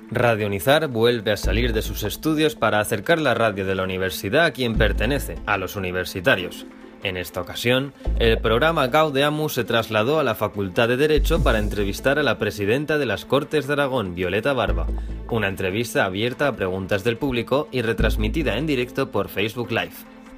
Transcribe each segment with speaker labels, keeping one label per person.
Speaker 1: Radio Nizar vuelve a salir de sus estudios para acercar la radio de la universidad a quien pertenece, a los universitarios. En esta ocasión, el programa Gaudeamus se trasladó a la Facultad de Derecho para entrevistar a la presidenta de las Cortes de Aragón, Violeta Barba. Una entrevista abierta a preguntas del público y retransmitida en directo por Facebook Live.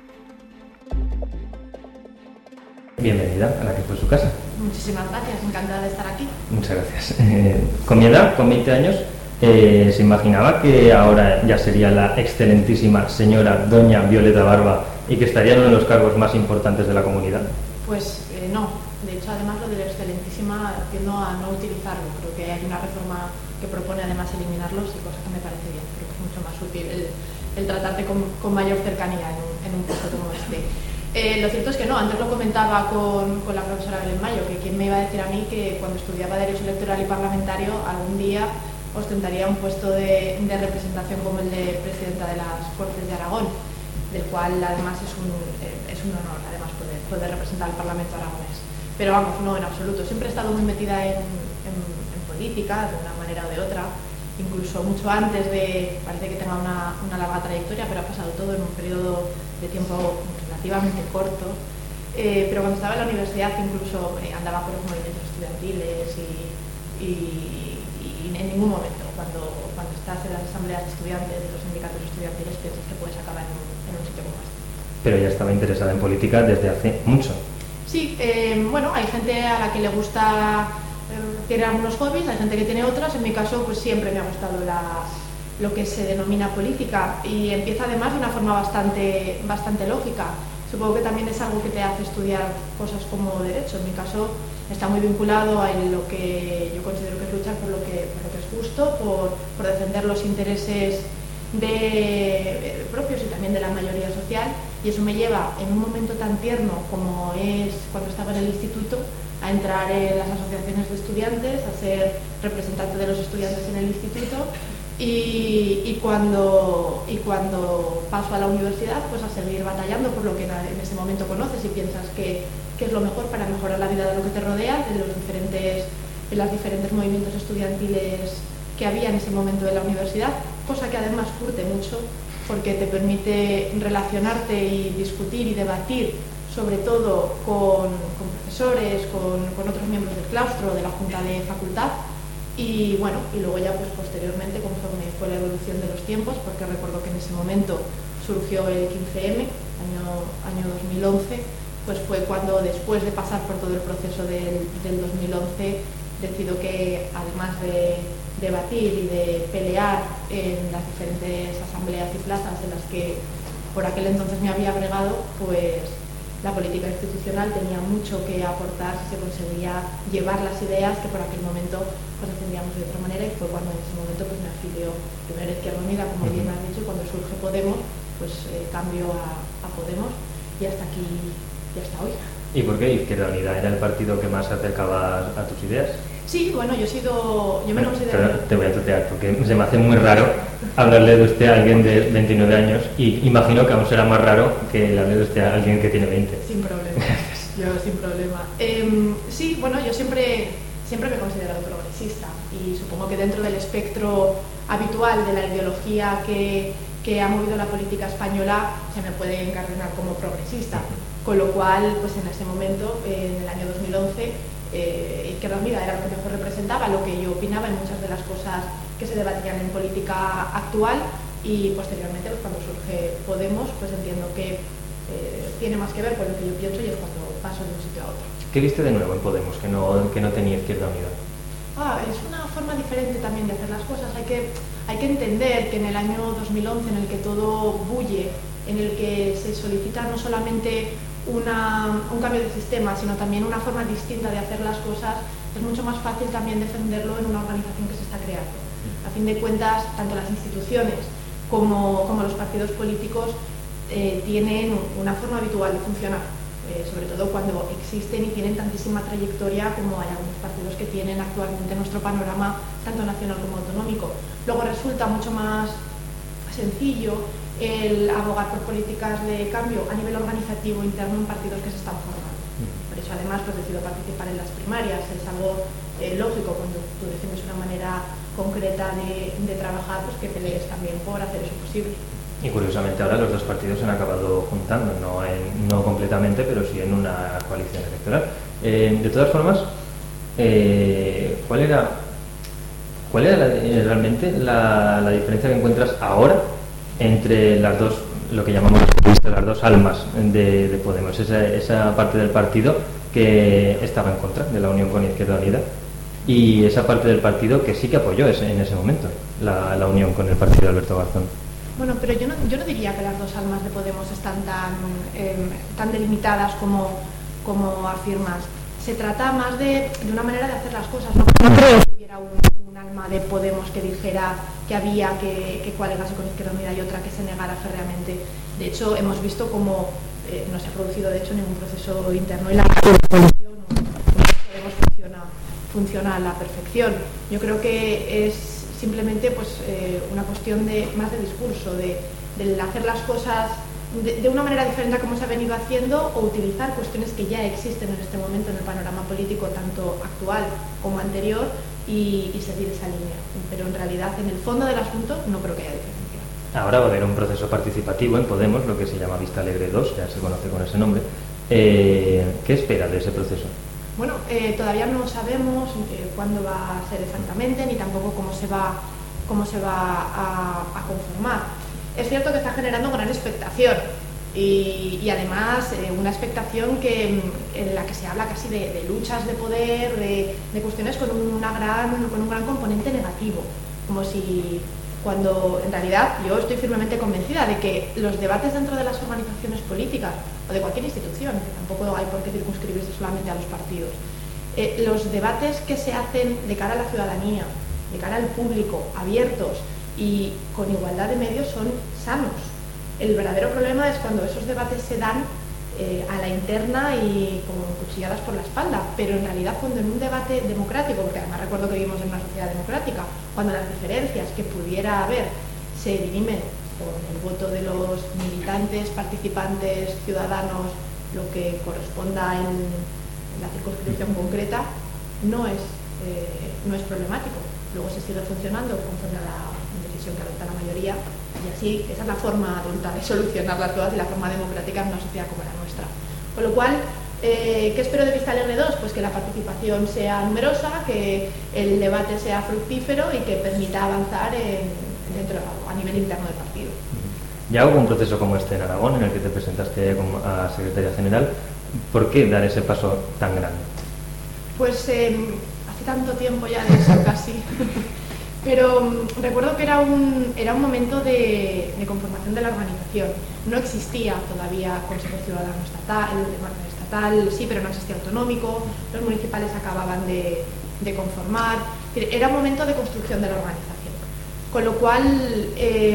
Speaker 2: Bienvenida a la que fue su casa.
Speaker 3: Muchísimas gracias, encantada de estar aquí.
Speaker 2: Muchas gracias. Con mi edad, con 20 años, ¿se imaginaba que ahora ya sería la excelentísima señora doña Violeta Barba y que estaría en uno de los cargos más importantes de la comunidad?
Speaker 3: Pues no. De hecho, además, lo de la excelentísima tiendo a no utilizarlo. Creo que hay una reforma que propone además eliminarlos y cosa que me parece bien. Creo que es mucho más útil el tratarte con mayor cercanía en un puesto como este. Lo cierto es que no, antes lo comentaba con la profesora Belén Mayo, que quién me iba a decir a mí que cuando estudiaba Derecho Electoral y Parlamentario algún día ostentaría un puesto de representación como el de presidenta de las Cortes de Aragón, del cual además es un honor además poder representar al Parlamento aragonés. Pero vamos, no en absoluto, siempre he estado muy metida en política, de una manera o de otra, incluso mucho antes de, parece que tenga una larga trayectoria, pero ha pasado todo en un periodo de tiempo relativamente corto. Pero cuando estaba en la universidad incluso andaba por los movimientos estudiantiles y en ningún momento, cuando estás en las asambleas de estudiantes, de los sindicatos estudiantiles, piensas que puedes acabar en un sitio como este.
Speaker 2: Pero ya estaba interesada en política desde hace mucho.
Speaker 3: Sí, bueno, hay gente a la que le gusta, tiene algunos hobbies, hay gente que tiene otros. En mi caso, pues siempre me ha gustado lo que se denomina política y empieza además de una forma bastante lógica. Supongo que también es algo que te hace estudiar cosas como derecho. En mi caso está muy vinculado a lo que yo considero que es luchar por lo que es justo, por defender los intereses propios y también de la mayoría social, y eso me lleva en un momento tan tierno como es cuando estaba en el instituto a entrar en las asociaciones de estudiantes, a ser representante de los estudiantes en el instituto y cuando paso a la universidad, pues a seguir batallando por lo que en ese momento conoces y piensas que es lo mejor para mejorar la vida de lo que te rodea, de los diferentes movimientos estudiantiles que había en ese momento de la universidad, cosa que además curte mucho porque te permite relacionarte y discutir y debatir sobre todo con profesores, con otros miembros del claustro, de la junta de facultad y bueno, y luego ya pues posteriormente conforme fue la evolución de los tiempos, porque recuerdo que en ese momento surgió el 15M, año 2011, pues fue cuando después de pasar por todo el proceso del 2011 decido que además de debatir y de pelear en las diferentes asambleas y plazas en las que por aquel entonces me había agregado, pues la política institucional tenía mucho que aportar si se conseguía llevar las ideas que por aquel momento pues defendíamos de otra manera, y fue cuando en ese momento pues me afilió primero Izquierda Unida, como bien has dicho, y cuando surge Podemos, pues cambio a Podemos y hasta aquí y hasta hoy.
Speaker 2: ¿Y por qué Izquierda Unida era el partido que más se acercaba a tus ideas?
Speaker 3: Sí, bueno, yo me considero...
Speaker 2: Pero te voy a tutear porque se me hace muy raro hablarle de usted a alguien de 29 años y imagino que aún será más raro que le hable de usted a alguien que tiene 20.
Speaker 3: Sin problema, yo sin problema. Sí, bueno, yo siempre me he considerado progresista y supongo que dentro del espectro habitual de la ideología que ha movido la política española se me puede encarnar como progresista, con lo cual, pues en ese momento, en el año 2011, Izquierda Unida era lo que mejor representaba lo que yo opinaba en muchas de las cosas que se debatían en política actual, y posteriormente pues, cuando surge Podemos pues entiendo que tiene más que ver con lo que yo pienso y es cuando paso de un sitio a otro.
Speaker 2: ¿Qué viste de nuevo en Podemos que no tenía Izquierda Unida?
Speaker 3: Es una forma diferente también de hacer las cosas. Hay que entender que en el año 2011 en el que todo bulle, en el que se solicita no solamente un cambio de sistema, sino también una forma distinta de hacer las cosas, es mucho más fácil también defenderlo en una organización que se está creando. A fin de cuentas, tanto las instituciones como los partidos políticos tienen una forma habitual de funcionar, sobre todo cuando existen y tienen tantísima trayectoria como hay algunos partidos que tienen actualmente en nuestro panorama, tanto nacional como autonómico. Luego resulta mucho más sencillo el abogar por políticas de cambio a nivel organizativo interno en partidos que se están formando. Por eso además decido participar en las primarias, es algo lógico cuando tú defiendes una manera concreta manera de trabajar, pues que pelees también por hacer eso posible.
Speaker 2: Y curiosamente ahora los dos partidos se han acabado juntando, no completamente, pero sí en una coalición electoral. De todas formas, ¿cuál era realmente la diferencia que encuentras ahora entre las dos, lo que llamamos las dos almas de Podemos? Esa parte del partido que estaba en contra de la unión con Izquierda Unida y esa parte del partido que sí que apoyó en ese momento la unión con el partido de Alberto Garzón.
Speaker 3: Bueno, pero yo no diría que las dos almas de Podemos están tan delimitadas como afirmas. Se trata más de una manera de hacer las cosas. No creo que hubiera un alma de Podemos que dijera que había que coaligarse con Izquierda Unida y otra que se negara férreamente. De hecho, hemos visto cómo no se ha producido de hecho ningún proceso interno y la coalición Podemos funciona a la perfección. Yo creo que es simplemente pues una cuestión más de discurso, de hacer las cosas de una manera diferente a como se ha venido haciendo o utilizar cuestiones que ya existen en este momento en el panorama político tanto actual como anterior y seguir esa línea. Pero en realidad en el fondo del asunto no creo que haya diferencia.
Speaker 2: Ahora va a haber un proceso participativo en Podemos, lo que se llama Vista Alegre 2, ya se conoce con ese nombre. ¿Qué espera de ese proceso?
Speaker 3: Bueno, todavía no sabemos cuándo va a ser exactamente, ni tampoco cómo se va a conformar. Es cierto que está generando gran expectación y además una expectación en la que se habla casi de luchas de poder, de cuestiones con un gran componente negativo, como si cuando en realidad yo estoy firmemente convencida de que los debates dentro de las organizaciones políticas o de cualquier institución, que tampoco hay por qué circunscribirse solamente a los partidos, los debates que se hacen de cara a la ciudadanía, de cara al público, abiertos y con igualdad de medios son sanos. El verdadero problema es cuando esos debates se dan a la interna y como cuchilladas por la espalda, pero en realidad cuando en un debate democrático, porque además recuerdo que vivimos en una sociedad democrática, cuando las diferencias que pudiera haber se dirimen con el voto de los militantes, participantes, ciudadanos, lo que corresponda en la circunscripción concreta, no es problemático. Luego se sigue funcionando conforme a la decisión que adopta la mayoría y así esa es la forma adulta de solucionarlas todas y la forma democrática en una sociedad como la nuestra. Con lo cual, ¿qué espero de Vista Alegre 2? Pues que la participación sea numerosa, que el debate sea fructífero y que permita avanzar a nivel interno del partido.
Speaker 2: Ya hubo un proceso como este en Aragón, en el que te presentaste a secretaria general. ¿Por qué dar ese paso tan grande?
Speaker 3: Pues hace tanto tiempo ya de eso casi, pero recuerdo que era un momento de conformación de la organización. No existía todavía Consejo Ciudadano estatal, sí, pero no existía autonómico, los municipales acababan de conformar, era un momento de construcción de la organización. Con lo cual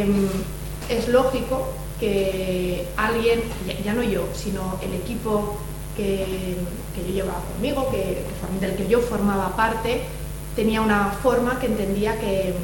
Speaker 3: es lógico que alguien, ya no yo, sino el equipo que yo llevaba conmigo, del que yo formaba parte, tenía una forma que entendía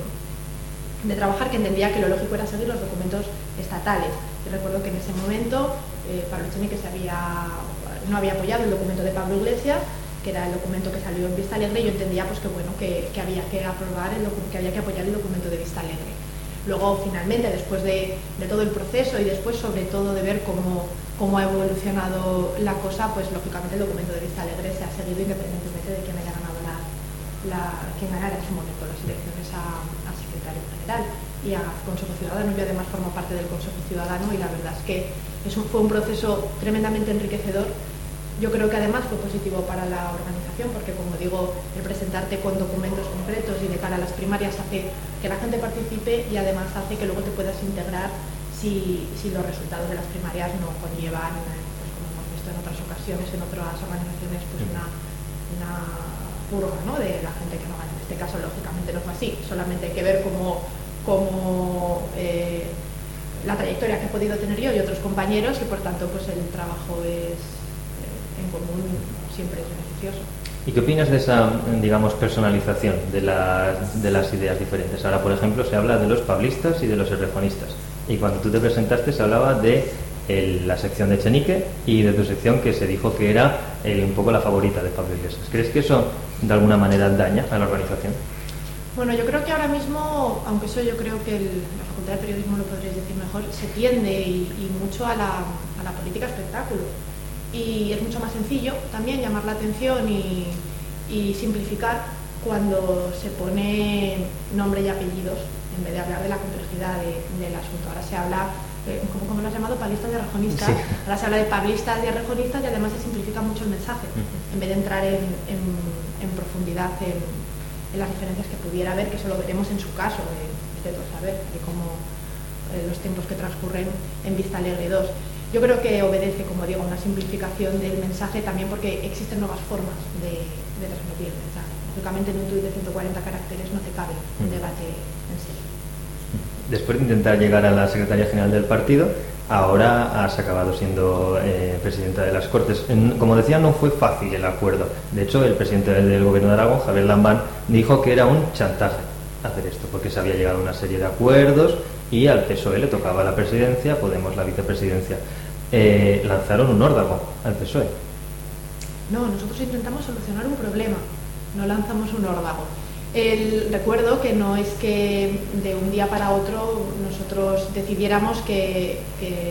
Speaker 3: de trabajar, que entendía que lo lógico era seguir los documentos estatales. Yo recuerdo que en ese momento Pablo Echenique no había apoyado el documento de Pablo Iglesias, que era el documento que salió en Vista Alegre, y yo entendía pues que había que aprobar que había que apoyar el documento de Vista Alegre. Luego, finalmente, después de todo el proceso y después, sobre todo, de ver cómo ha evolucionado la cosa, pues lógicamente el documento de Vista Alegre se ha seguido independientemente de quién haya ganado quién ganara en su momento las elecciones a secretario general y a Consejo Ciudadano. Yo además formo parte del Consejo Ciudadano y la verdad es que fue un proceso tremendamente enriquecedor. Yo creo que además fue positivo para la organización porque, como digo, el presentarte con documentos concretos y de cara a las primarias hace que la gente participe y además hace que luego te puedas integrar si los resultados de las primarias no conllevan, pues como hemos visto en otras ocasiones, en otras organizaciones, pues una purga, ¿no?, de la gente que no gana. En este caso, lógicamente, no fue así. Solamente hay que ver cómo la trayectoria que he podido tener yo y otros compañeros y, por tanto, pues el trabajo en común siempre es beneficioso.
Speaker 2: ¿Y qué opinas de esa, digamos, personalización de las ideas diferentes? Ahora, por ejemplo, se habla de los pablistas y de los errejonistas. Y cuando tú te presentaste se hablaba de la sección de Echenique y de tu sección, que se dijo que era un poco la favorita de Pablo Iglesias. ¿Crees que eso de alguna manera daña a la organización?
Speaker 3: Bueno, yo creo que ahora mismo, aunque eso yo creo que la Facultad de Periodismo lo podréis decir mejor, se tiende y mucho a la política espectáculo. Y es mucho más sencillo también llamar la atención y simplificar cuando se pone nombre y apellidos en vez de hablar de la complejidad del asunto. Ahora se habla, ¿cómo lo has llamado? Pablistas y arrejonistas.
Speaker 2: Sí.
Speaker 3: Ahora se habla de pablistas y arrejonistas y además se simplifica mucho el mensaje, en vez de entrar en profundidad en las diferencias que pudiera haber, que eso lo veremos en su caso, de todo saber, de cómo los tiempos que transcurren en Vista Alegre 2. Yo creo que obedece, como digo, a una simplificación del mensaje también porque existen nuevas formas de transmitir el mensaje. Lógicamente en un tuit de 140 caracteres no te cabe un debate en serio.
Speaker 2: Después de intentar llegar a la Secretaría General del partido, ahora has acabado siendo presidenta de las Cortes. Como decía, no fue fácil el acuerdo. De hecho, el presidente del Gobierno de Aragón, Javier Lambán, dijo que era un chantaje hacer esto, porque se había llegado a una serie de acuerdos y al PSOE le tocaba la presidencia, Podemos la vicepresidencia. Lanzaron un órdago al PSOE.
Speaker 3: No, nosotros intentamos solucionar un problema, no lanzamos un órdago. Recuerdo que no es que de un día para otro nosotros decidiéramos que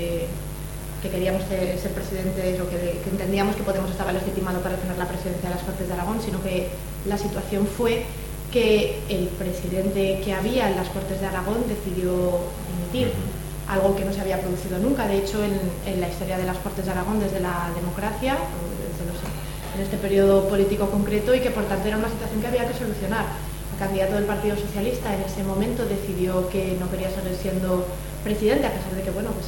Speaker 3: queríamos ser presidentes o que entendíamos que Podemos estaba legitimado para tener la presidencia de las Cortes de Aragón, sino que la situación fue que el presidente que había en las Cortes de Aragón decidió dimitir, algo que no se había producido nunca. De hecho, en la historia de las Cortes de Aragón, desde la democracia, en este periodo político concreto, y que por tanto era una situación que había que solucionar. El candidato del Partido Socialista en ese momento decidió que no quería seguir siendo presidente, a pesar de que, bueno, pues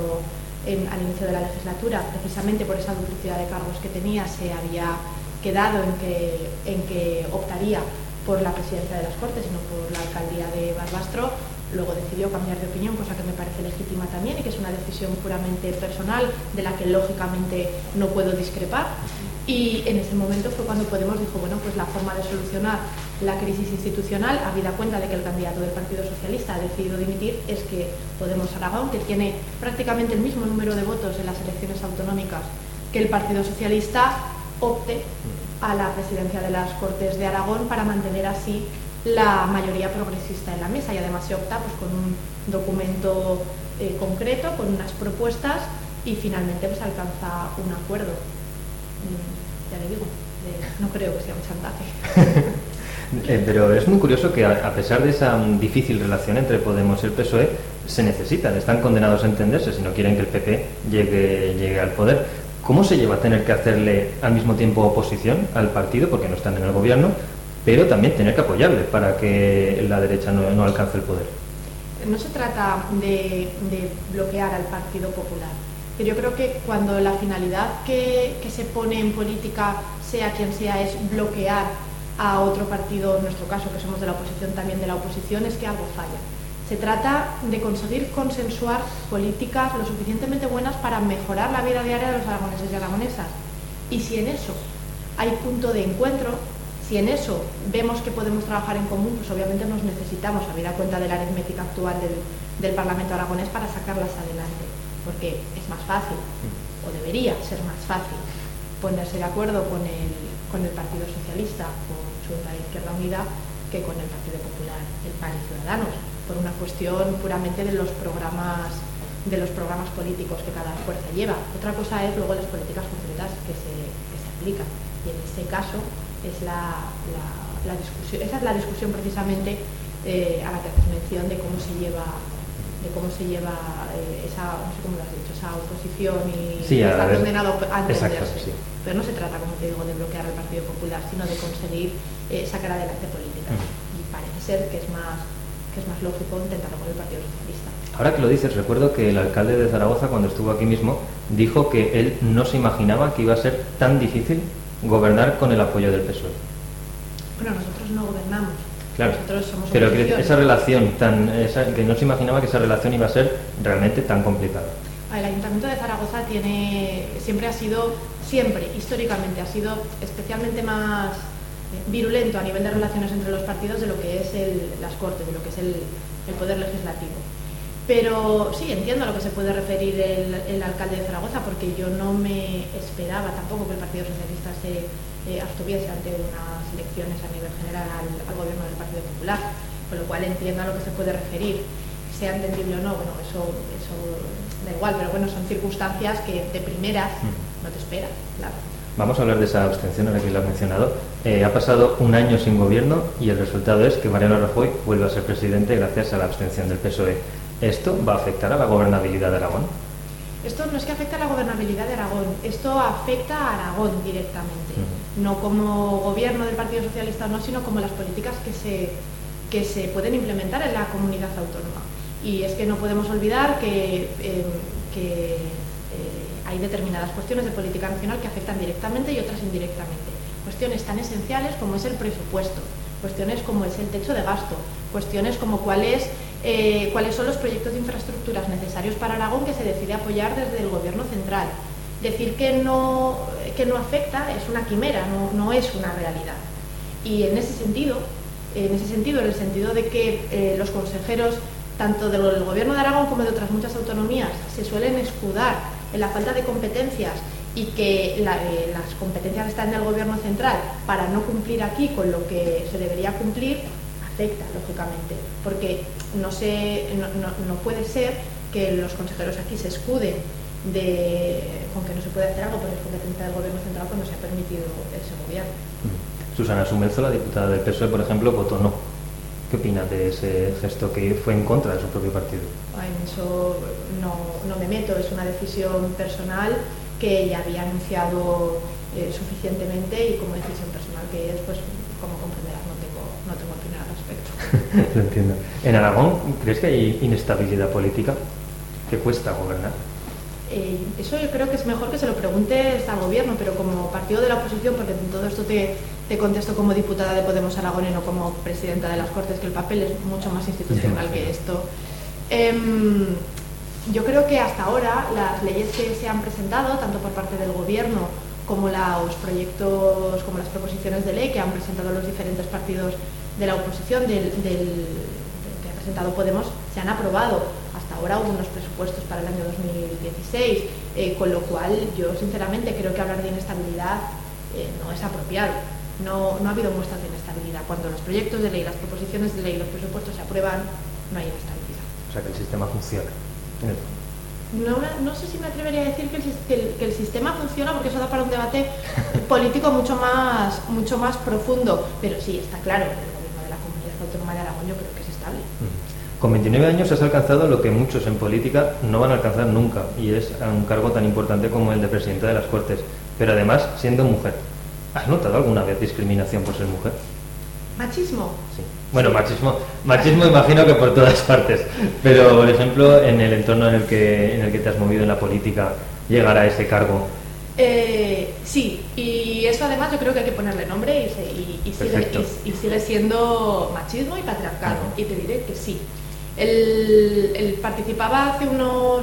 Speaker 3: al inicio de la legislatura, precisamente por esa duplicidad de cargos que tenía, se había quedado en que optaría por la presidencia de las Cortes y no por la alcaldía de Barbastro. Luego decidió cambiar de opinión, cosa que me parece legítima también y que es una decisión puramente personal de la que lógicamente no puedo discrepar. Y en ese momento fue cuando Podemos dijo, bueno, pues la forma de solucionar la crisis institucional, habida cuenta de que el candidato del Partido Socialista ha decidido dimitir, es que Podemos Aragón, que tiene prácticamente el mismo número de votos en las elecciones autonómicas que el Partido Socialista, opte a la presidencia de las Cortes de Aragón para mantener así la mayoría progresista en la mesa, y además se opta pues con un documento concreto, con unas propuestas, y finalmente pues alcanza un acuerdo. Ya le digo, no creo que sea un chantaje.
Speaker 2: Pero es muy curioso que a pesar de esa difícil relación entre Podemos y el PSOE, se necesitan, están condenados a entenderse si no quieren que el PP llegue al poder. ¿Cómo se lleva a tener que hacerle al mismo tiempo oposición al partido, porque no están en el gobierno, pero también tener que apoyarle para que la derecha no alcance el poder?
Speaker 3: No se trata de bloquear al Partido Popular, pero yo creo que cuando la finalidad que se pone en política, sea quien sea, es bloquear a otro partido, en nuestro caso que somos de la oposición, también de la oposición, es que algo falla. Se trata de conseguir consensuar políticas lo suficientemente buenas para mejorar la vida diaria de los aragoneses y aragonesas. Y si en eso hay punto de encuentro, si en eso vemos que podemos trabajar en común, pues obviamente nos necesitamos, habida cuenta de la aritmética actual del Parlamento aragonés, para sacarlas adelante. Porque es más fácil, o debería ser más fácil, ponerse de acuerdo con el Partido Socialista, con Junta de Izquierda Unida, que con el Partido Popular, el PAN y Ciudadanos, por una cuestión puramente de los programas políticos que cada fuerza lleva. Otra cosa es luego las políticas concretas que se aplican, y en este caso es la discusión, esa es la discusión precisamente a la que haces mención, de cómo se lleva esa, no sé cómo lo has dicho, esa oposición, y
Speaker 2: sí,
Speaker 3: está condenado a entenderse.
Speaker 2: Exacto, sí.
Speaker 3: Pero no se trata, como te digo, de bloquear al Partido Popular, sino de conseguir sacar adelante políticas. Y parece ser que es más lógico intentarlo con el Partido Socialista.
Speaker 2: Ahora que lo dices, recuerdo que el alcalde de Zaragoza, cuando estuvo aquí mismo, dijo que él no se imaginaba que iba a ser tan difícil gobernar con el apoyo del PSOE.
Speaker 3: Bueno, nosotros no gobernamos.
Speaker 2: Claro,
Speaker 3: nosotros somos
Speaker 2: pero
Speaker 3: oposición.
Speaker 2: esa relación que no se imaginaba que esa relación iba a ser realmente tan complicada.
Speaker 3: El Ayuntamiento de Zaragoza históricamente ha sido especialmente más virulento a nivel de relaciones entre los partidos de lo que es las Cortes, de lo que es el poder legislativo. Pero sí, entiendo a lo que se puede referir el alcalde de Zaragoza, porque yo no me esperaba tampoco que el Partido Socialista se abstuviese ante unas elecciones a nivel general al gobierno del Partido Popular, con lo cual entiendo a lo que se puede referir. Sea entendible o no, bueno, eso da igual, pero bueno, son circunstancias que de primeras no te esperas, claro.
Speaker 2: Vamos a hablar de esa abstención, ahora que lo has mencionado. Ha pasado un año sin gobierno y el resultado es que Mariano Rajoy vuelve a ser presidente gracias a la abstención del PSOE. ¿Esto va a afectar a la gobernabilidad de Aragón?
Speaker 3: Esto no es que afecte a la gobernabilidad de Aragón, esto afecta a Aragón directamente, no como gobierno del Partido Socialista o no, sino como las políticas que se pueden implementar en la comunidad autónoma. Y es que no podemos olvidar que hay determinadas cuestiones de política nacional que afectan directamente y otras indirectamente. Cuestiones tan esenciales como es el presupuesto, cuestiones como es el techo de gasto, cuestiones como cuáles son los proyectos de infraestructuras necesarios para Aragón que se decide apoyar desde el gobierno central. Decir que no afecta es una quimera, no es una realidad. Y en ese sentido, en el sentido de que los consejeros, tanto del gobierno de Aragón como de otras muchas autonomías, se suelen escudar en la falta de competencias y que las competencias están en el gobierno central para no cumplir aquí con lo que se debería cumplir, afecta, lógicamente, porque no puede ser que los consejeros aquí se escuden con que no se puede hacer algo por la competencia del gobierno central cuando se ha permitido ese gobierno.
Speaker 2: Susana Sumelzo, la diputada del PSOE, por ejemplo, votó no. ¿Qué opina de ese gesto que fue en contra de su propio partido?
Speaker 3: En eso no me meto, es una decisión personal que ella había anunciado suficientemente y como decisión personal que es, pues como comprenderás, no tengo opinión al respecto.
Speaker 2: Lo entiendo. ¿En Aragón crees que hay inestabilidad política? ¿Qué cuesta gobernar?
Speaker 3: Eso yo creo que es mejor que se lo preguntes al gobierno, pero como partido de la oposición, porque en todo esto te contesto como diputada de Podemos Aragón y no como presidenta de las Cortes, que el papel es mucho más institucional que esto. Yo creo que hasta ahora las leyes que se han presentado, tanto por parte del gobierno como los proyectos, como las proposiciones de ley que han presentado los diferentes partidos de la oposición, que ha presentado Podemos, se han aprobado. Hasta ahora hubo unos presupuestos para el año 2016, con lo cual yo sinceramente creo que hablar de inestabilidad no es apropiado. No ha habido muestras de inestabilidad. Cuando los proyectos de ley, las proposiciones de ley y los presupuestos se aprueban, no hay inestabilidad.
Speaker 2: O sea, que el sistema funciona.
Speaker 3: No sé si me atrevería a decir que el sistema funciona, porque eso da para un debate político mucho más profundo, pero sí, está claro, el gobierno de la Comunidad Autónoma de Aragón yo creo que es estable.
Speaker 2: Con 29 años has alcanzado lo que muchos en política no van a alcanzar nunca, y es un cargo tan importante como el de presidenta de las Cortes, pero además siendo mujer. ¿Has notado alguna vez discriminación por ser mujer?
Speaker 3: ¿Machismo?
Speaker 2: Sí. Bueno, machismo imagino que por todas partes, pero por ejemplo en el entorno en el que te has movido en la política, llegar a ese cargo.
Speaker 3: Sí, y eso además yo creo que hay que ponerle nombre y sigue siendo machismo y patriarcado, y te diré que sí. Él participaba hace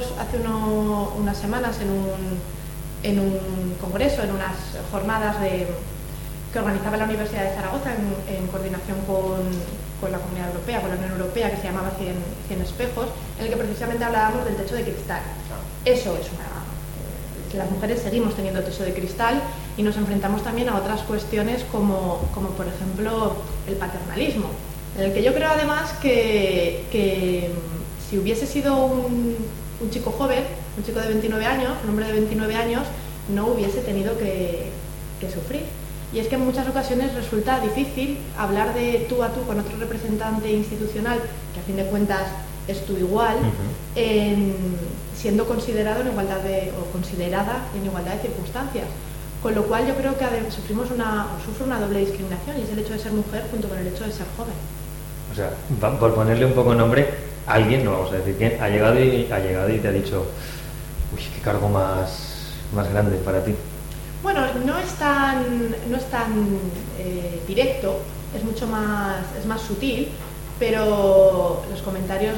Speaker 3: unas semanas en un congreso, en unas jornadas que organizaba la Universidad de Zaragoza en coordinación con la Comunidad Europea, con la Unión Europea, que se llamaba 100 espejos, en el que precisamente hablábamos del techo de cristal. Eso es las mujeres seguimos teniendo techo de cristal y nos enfrentamos también a otras cuestiones como por ejemplo el paternalismo, en el que yo creo además que si hubiese sido un chico joven, un chico de 29 años, un hombre de 29 años, no hubiese tenido que sufrir. Y es que en muchas ocasiones resulta difícil hablar de tú a tú con otro representante institucional, que a fin de cuentas es tu igual, siendo considerado considerada en igualdad de circunstancias. Con lo cual yo creo que sufre una doble discriminación, y es el hecho de ser mujer junto con el hecho de ser joven.
Speaker 2: O sea, por ponerle un poco nombre, alguien, no vamos a decir quién, ha llegado y te ha dicho, uy, qué cargo más grande para ti.
Speaker 3: Bueno, no es tan directo, es más sutil, pero los comentarios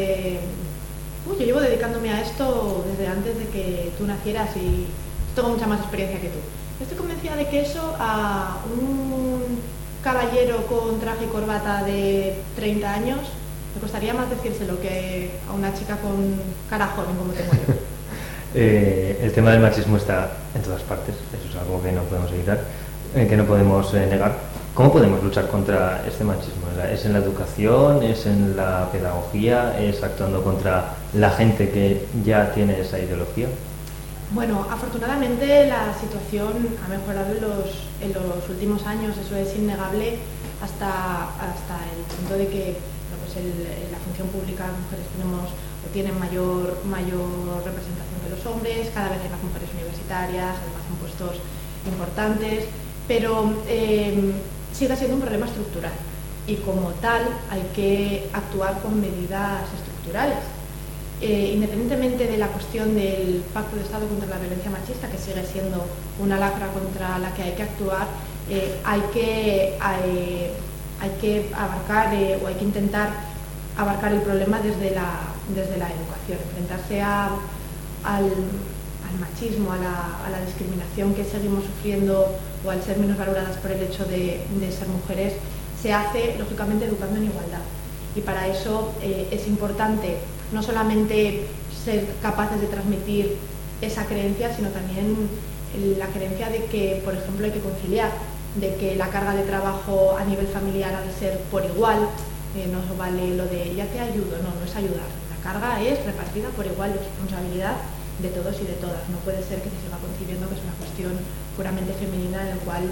Speaker 3: yo llevo dedicándome a esto desde antes de que tú nacieras y tengo mucha más experiencia que tú. Estoy convencida de que eso a un caballero con traje y corbata de 30 años Me costaría más decírselo que a una chica con cara joven como tengo yo.
Speaker 2: El tema del machismo está en todas partes, eso es algo que no podemos evitar, que no podemos negar. ¿Cómo podemos luchar contra este machismo? ¿Es en la educación? ¿Es en la pedagogía? ¿Es actuando contra la gente que ya tiene esa ideología?
Speaker 3: Bueno, afortunadamente la situación ha mejorado en los últimos años, eso es innegable, hasta el punto de que en la función pública las mujeres tienen mayor representación que los hombres, cada vez hay más mujeres universitarias, además en puestos importantes, pero sigue siendo un problema estructural y como tal hay que actuar con medidas estructurales. Independientemente de la cuestión del Pacto de Estado contra la violencia machista, que sigue siendo una lacra contra la que hay que actuar, hay que abarcar o hay que intentar abarcar el problema desde la educación, enfrentarse al machismo, a la discriminación que seguimos sufriendo o al ser menos valoradas por el hecho de ser mujeres, se hace lógicamente educando en igualdad. Y para eso es importante no solamente ser capaces de transmitir esa creencia, sino también la creencia de que, por ejemplo, hay que conciliar, de que la carga de trabajo a nivel familiar ha de ser por igual, no vale lo de ya te ayudo, no es ayudar, la carga es repartida por igual, es responsabilidad de todos y de todas, no puede ser que se siga concibiendo que es una cuestión puramente femenina en la cual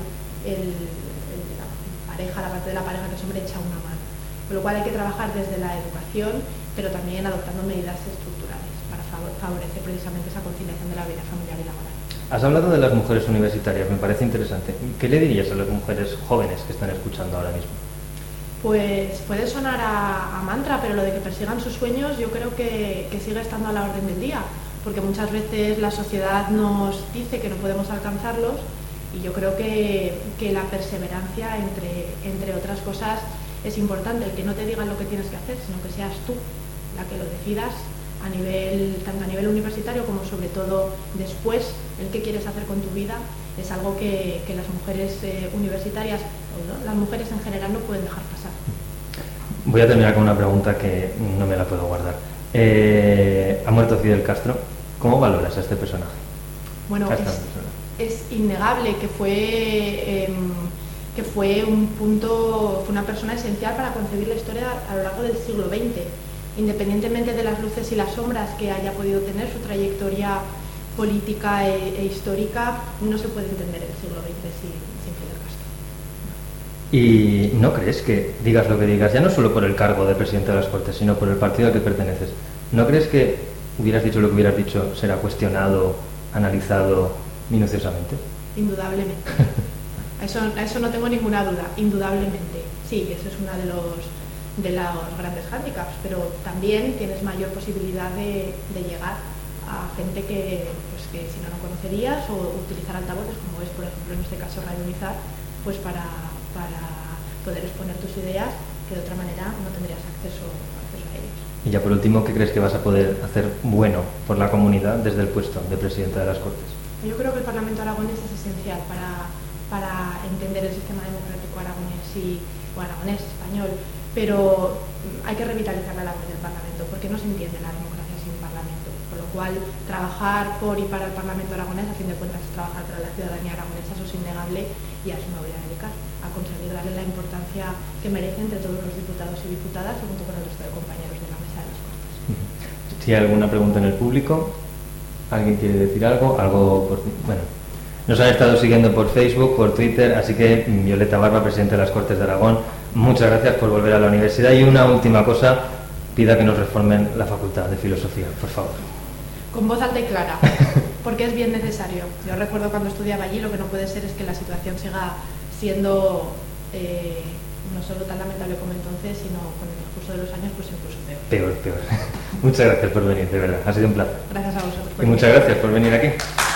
Speaker 3: la parte de la pareja que es hombre echa una mano. Con lo cual hay que trabajar desde la educación, pero también adoptando medidas estructurales para favorecer precisamente esa conciliación de la vida familiar y laboral.
Speaker 2: Has hablado de las mujeres universitarias, me parece interesante. ¿Qué le dirías a las mujeres jóvenes que están escuchando ahora mismo?
Speaker 3: Pues puede sonar a mantra, pero lo de que persigan sus sueños yo creo que sigue estando a la orden del día, porque muchas veces la sociedad nos dice que no podemos alcanzarlos y yo creo que la perseverancia, entre otras cosas, es importante, el que no te digan lo que tienes que hacer, sino que seas tú la que lo decidas tanto a nivel universitario como sobre todo después, el que quieres hacer con tu vida, es algo que las mujeres universitarias, o las mujeres en general, no pueden dejar pasar.
Speaker 2: Voy a terminar con una pregunta que no me la puedo guardar. Ha muerto Fidel Castro. ¿Cómo valoras a este personaje?
Speaker 3: Bueno, es innegable que fue una persona esencial para concebir la historia a lo largo del siglo XX. Independientemente de las luces y las sombras que haya podido tener su trayectoria política e histórica, no se puede entender el siglo XX sin Fidel Castro.
Speaker 2: ¿Y no crees que, digas lo que digas, ya no solo por el cargo de presidente de las Cortes, sino por el partido al que perteneces, ¿no crees que hubieras dicho lo que hubieras dicho será cuestionado, analizado minuciosamente?
Speaker 3: Indudablemente. A eso no tengo ninguna duda, indudablemente. Sí, eso es uno de los grandes hándicaps, pero también tienes mayor posibilidad de llegar a gente que si no conocerías, o utilizar altavoces, como es por ejemplo en este caso Radio Unizar, pues para poder exponer tus ideas que de otra manera no tendrías acceso a ellos.
Speaker 2: Y ya por último, ¿qué crees que vas a poder hacer bueno por la comunidad desde el puesto de presidenta de las Cortes?
Speaker 3: Yo creo que el Parlamento aragonés es esencial para entender el sistema democrático aragonés español, pero hay que revitalizar la labor del Parlamento, porque no se entiende la democracia sin Parlamento, con lo cual trabajar por y para el Parlamento aragonés, a fin de cuentas, es trabajar para la ciudadanía aragonesa, eso es innegable, y a eso me voy a dedicar, a conseguir darle la importancia que merece entre todos los diputados y diputadas y junto con el resto de compañeros de la mesa de las Cortes.
Speaker 2: Si hay alguna pregunta en el público, ¿alguien quiere decir algo? Bueno, nos han estado siguiendo por Facebook, por Twitter, así que Violeta Barba, presidenta de las Cortes de Aragón, muchas gracias por volver a la universidad. Y una última cosa, pida que nos reformen la Facultad de Filosofía, por favor.
Speaker 3: Con voz alta y clara, porque es bien necesario. Yo recuerdo cuando estudiaba allí, lo que no puede ser es que la situación siga siendo no solo tan lamentable como entonces, sino con el curso de los años pues incluso peor.
Speaker 2: Peor. Muchas gracias por venir, de verdad, ha sido un placer.
Speaker 3: Gracias a vosotros.
Speaker 2: Y muchas gracias por venir aquí.